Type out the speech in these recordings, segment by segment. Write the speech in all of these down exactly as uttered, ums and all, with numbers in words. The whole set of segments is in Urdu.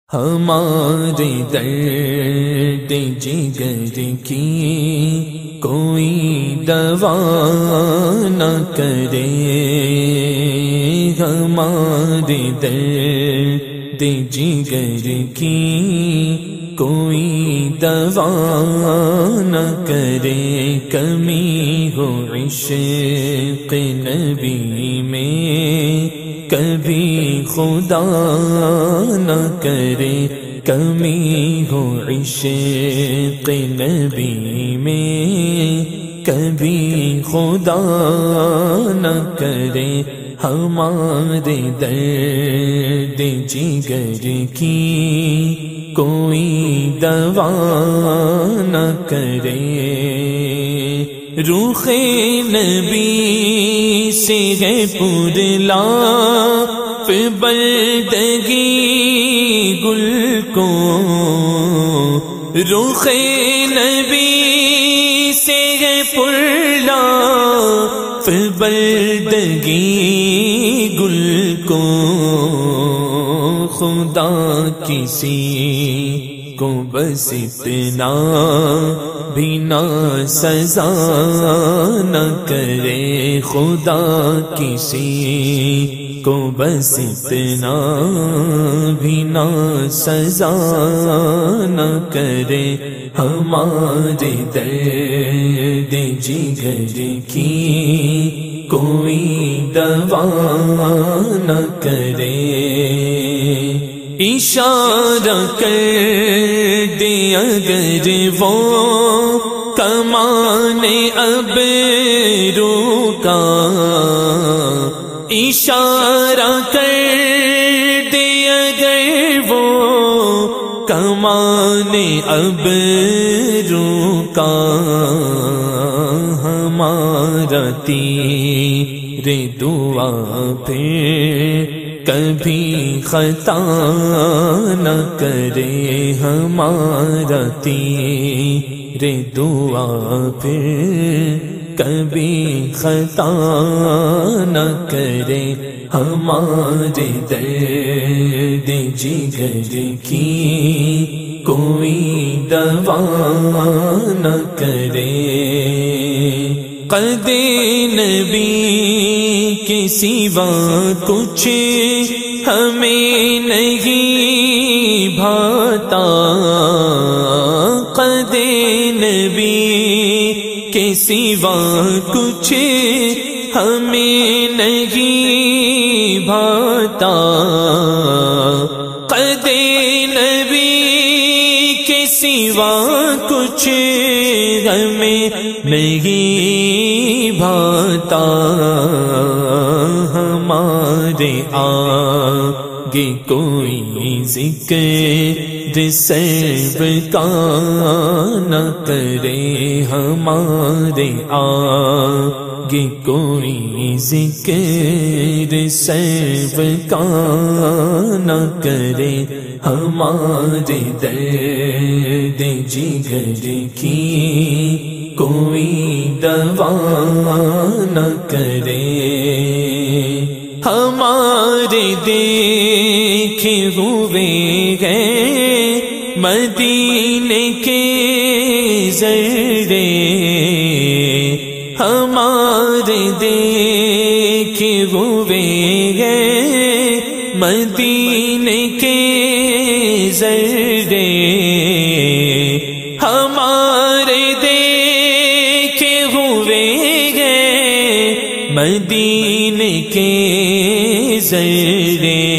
ہمارے درد جگر کی کوئی دوا نہ کرے، ہمارے درد جگر کی کوئی دوا نہ کرے، کمی ہو عشق نبی میں کبھی خدا نہ کرے، کمی ہو عشق نبی میں کبھی خدا نہ کرے، ہمارے درد جگر کی کوئی دوا نہ کرے۔ روح نبی سے ہے پرلاف بردگی گل کو، روح نبی سے ہے پرلاف بردگی گل کو، خدا کسی کو بس اتنا بھی نہ سزا نہ کرے، خدا کسی کو بس اتنا بھی نہ سزا نہ کرے، ہمارے درد جگر کی کوئی دوا نہ کرے۔ اشارہ کر دے اگر وہ کمان ابرو کا، اشارہ کر دے اگر وہ کمان ابرو کا، ہمارا تیر دعا پھر کبھی خطا نہ کرے، ہمارا تیر دعا پھر کبھی خطا نہ کرے، ہمارے درد جگر کی کوئی دوا نہ کرے۔ قد نبی کے سوا کچھ ہمیں نہیں بھاتا، قد نبی کے سوا کچھ ہمیں نہیں بھاتا، قد نبی کے سوا کچھ ہمیں نہیں بھاتا، ہمارے آگے کوئی ذکر سرب کا نہ کرے، ہمارے آگے کوئی ذکر سرب کا نہ کرے، ہمارے درد جگر کی کوئی دوا نہ کرے، ہمارے دیکھے ہوئے ہیں مدینے کے زرے، ہمارے دیکھے ہوئے ہیں مدینے کے زرے، ہمارے دیکھے ہوئے ہیں مدینے کے زرے،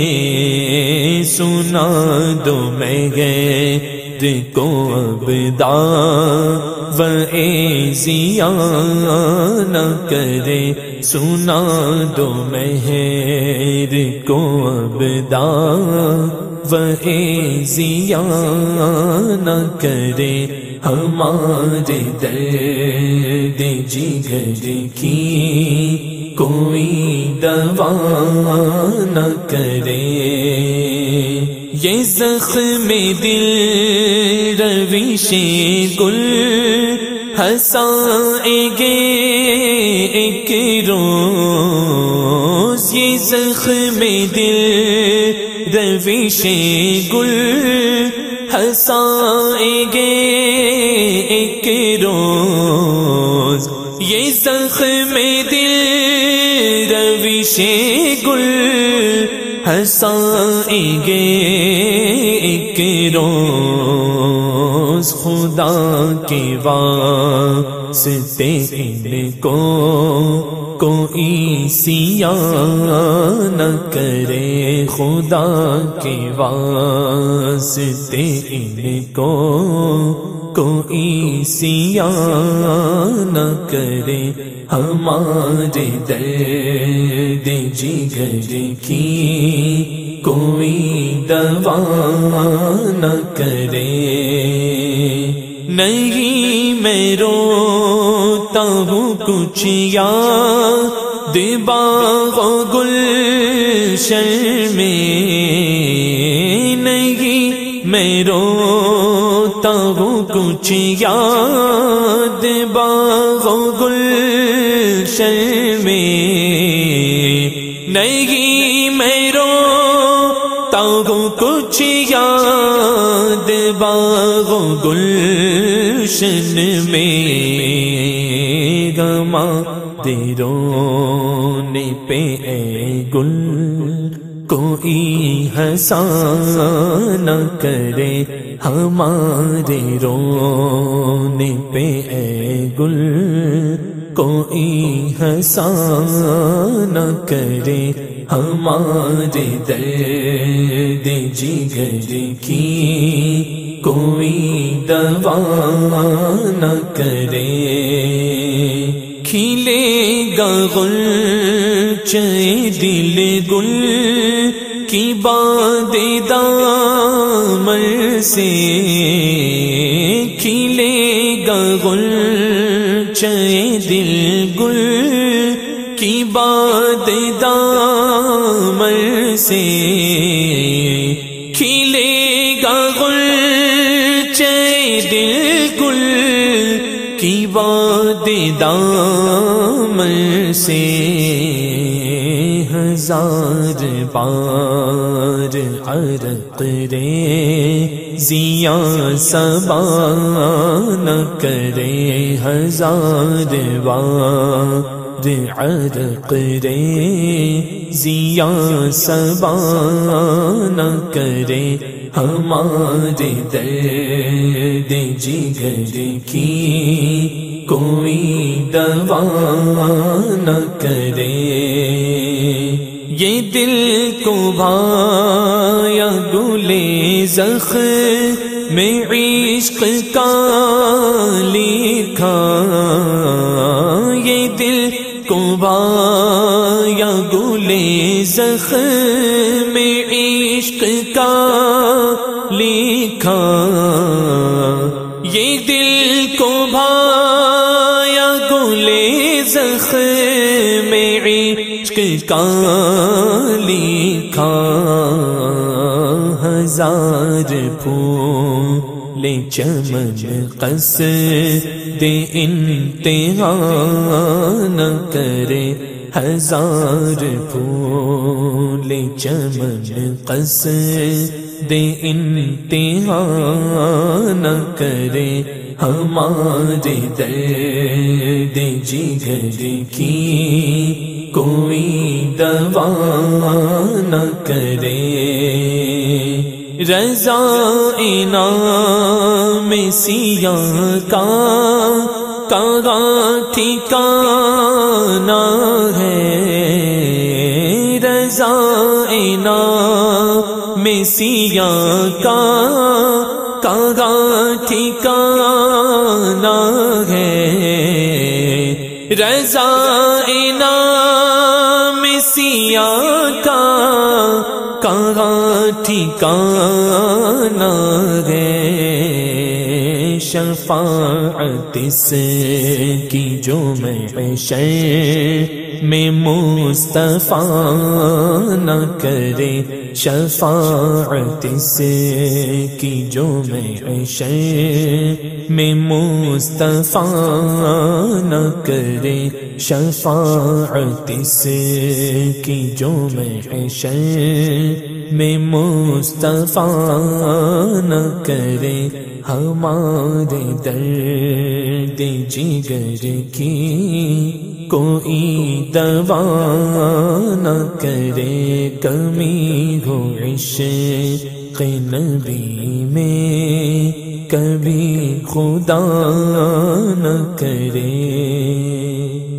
سنا دو مہر کو اب دعو ضیا نہ کرے، سنا دو مہر کو اب دعو ضیا نہ کرے، ہمارے درد جگر کی کوئی دوا نہ کرے، یہ زخم دل روش گل ہنسائیں گے ایک روز، یہ زخم دل روش گل ہنسائیں گے ایک روز، یہ زخم دل روش گل ہنسائیں گے ایک روز، خدا کے واسطے ان کو کوئی سیاہ نہ کرے، خدا کے واسطے ان کو کوئی سیاہ نہ کرے، ہمارے درد جگر کی کوئی دوا نہ کرے۔ نہیں میں روتا ہوں کچھ یاد باغ و گلشن میں، نہیں میں روتا ہوں کچھ یاد باغ و گلشن میں، نہیں میں روتا ہوں کچھ یاد باغ و گلشن میں، غم دے رونے پہ اے گل کوئی ہنسا نہ کرے، ہمارے رونے پہ اے گل کوئی ہنسا نہ کرے، ہمارے درد جگر کی کوئی دوا نہ کرے۔ کھلے گا غنچہ دل گل کی باد دامن سے، کھلے گا غنچہ دل گل کی باد دامن سے، کھلے گا غنچہ دل گل کی باد دامن سے، ہزار بار عرق ریزیاں صبا نہ کرے، ہزار بار عرق ریزیاں صبا نہ کرے، ہمارے درد جگر کی کوئی دوا نہ کرے۔ یہ دل کو بھایا گلے زخم میں عشق کا لکھا، یہ دل کو بھایا گلے زخم میں عشق کا لکھا، یہ دل کو بھایا گلے زخم میں عشق کا لکھا، ہزار پھول چمن قصد انتہا نہ کرے، ہزار پھول چمن قصد انتہا نہ کرے، ہمارے درد جگر کی کوئی دوا نہ کرے۔ رضا انعام سیاہ کا کہاں ٹھکانہ ہے، رضا انعام سیاہ کا کہاں ٹھکانہ ہے، رضا انعام سیاہ کا کہاں ٹھکانہ ہے، شفاعت اس کی جو محشر میں مصطفیٰ نہ کرے، شفاعت اس کی جو محشر میں مصطفیٰ نہ کرے، شفاعت اس کی جو محشر میں مصطفیٰ نہ کرے ہمارے درد جگر کی کوئی دوا نہ کرے کمی ہو عشق نبی میں کبھی خدا نہ کرے